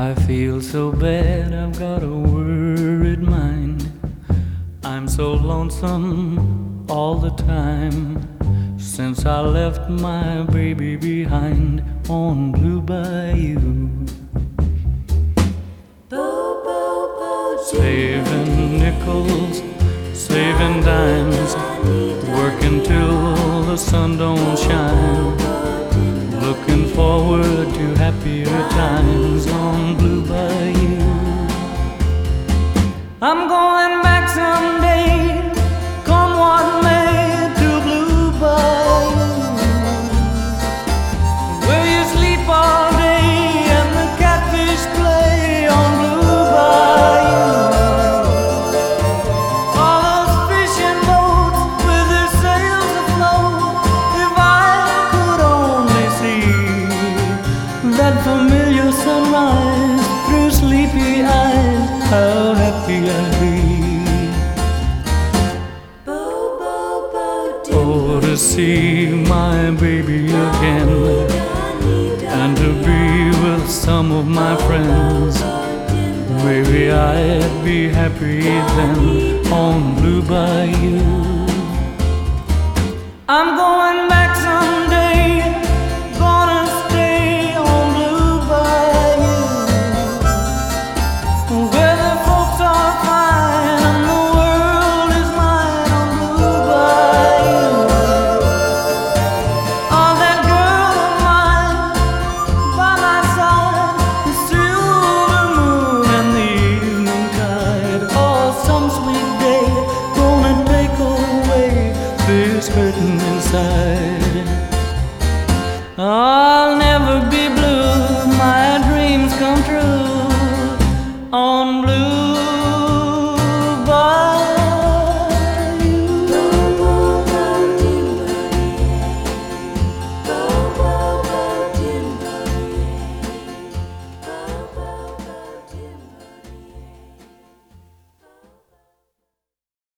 I feel so bad, I've got a worried mind. I'm so lonesome all the time since I left my baby behind on Blue Bayou. Saving nickels, saving dimes, working till the sun don't shine, looking forward to happier times on Blue Bayou. I'm going back someday, come what may, to Blue Bayou, where you sleep all day and the catfish play on Blue Bayou. All those fishing boats with their sails afloat, if I could only see that familiar sunrise through sleepy eyes, how happy I'd be. Oh, to see my baby again, and to be with some of my friends. Maybe I'd be happy then on Blue Bayou. I'm going back someday, gonna stay on Blue Bayou, where the folks are fine and the world is mine on Blue Bayou. Oh, that girl of mine by my side, the silver moon and the evening tide. Oh, some sweet day gonna take away this hurting inside. I'll never be blue